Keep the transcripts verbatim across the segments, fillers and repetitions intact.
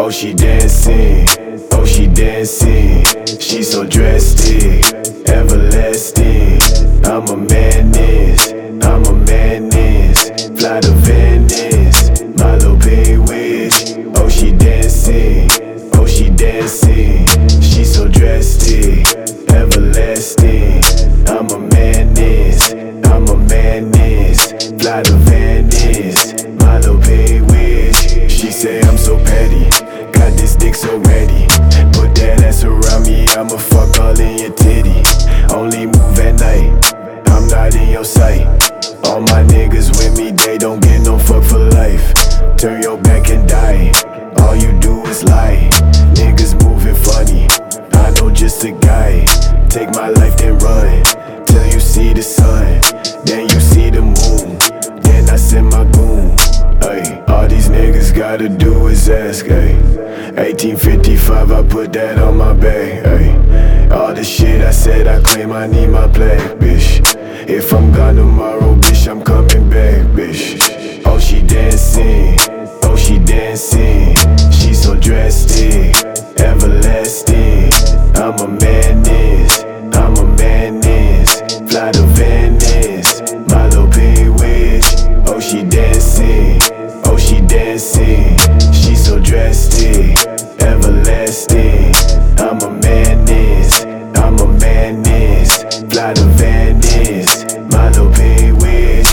Oh, she dancing, oh, she dancing. She so drastic, everlasting. I'm a madness, I'm a madness. Fly to Venice, my little big witch. Oh, she dancing, oh, she dancing. She so drastic, everlasting. I'm a madness, I'm a madness. Fly to Venice, my little big witch. She say I'm so petty, got this dick so ready. Put that ass around me, I'ma fuck all in your titty. Only move at night, I'm not in your sight. All my niggas with me, they don't get no fuck for life. Turn your back and die, all you do is lie. Niggas moving funny, I know just a guy. Take my life then run, till you see the sun. Then you see the moon, then I send my goon. Ay, all these niggas gotta do is ask, ay. eighteen fifty-five, I put that on my back, ay. All the shit I said, I claim I need my plaque, bitch. If I'm gone tomorrow, bitch, I'm coming back, bitch. Oh, she dancing, oh, she dancing. She so drastic, everlasting. I'm a madness, I'm a madness. Fly to Venice, my little big witch. Oh, she dancing, oh, she dancing. She so drastic, everlasting. I'm a madness, I'm a madness. Fly to Venice, my little big witch.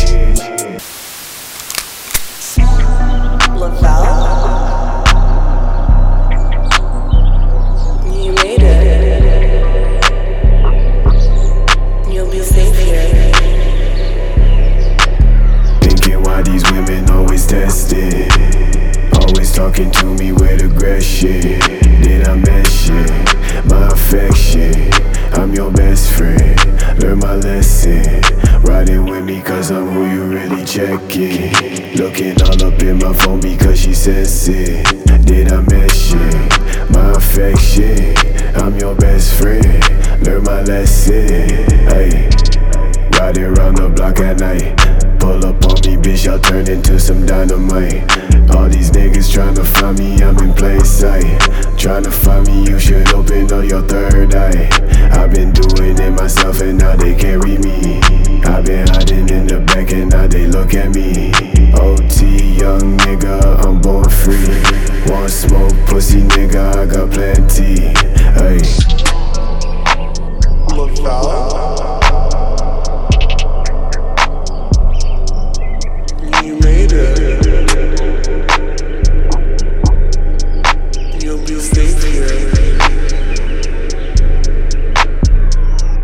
Laval, you made it. You'll be safe here. Thinking why these women always tested, always talking to me with aggression. Did I mess shit? My affection, I'm your best friend. Learn my lesson, riding with me cause I'm who you really checking. Looking all up in my phone because she says it. Did I mess shit? My affection, I'm your best friend. Learn my lesson, ay. Riding around the block at night. Pull up on me, bitch, I'll turn into some dynamite. All these niggas tryna find me, I'm in plain sight. Tryna find me, you should open up your third eye. I've been doing it myself and now they carry me. I've been hiding in the back and now they look at me. O T, young nigga, I'm born free. Want smoke, pussy nigga, I got plenty.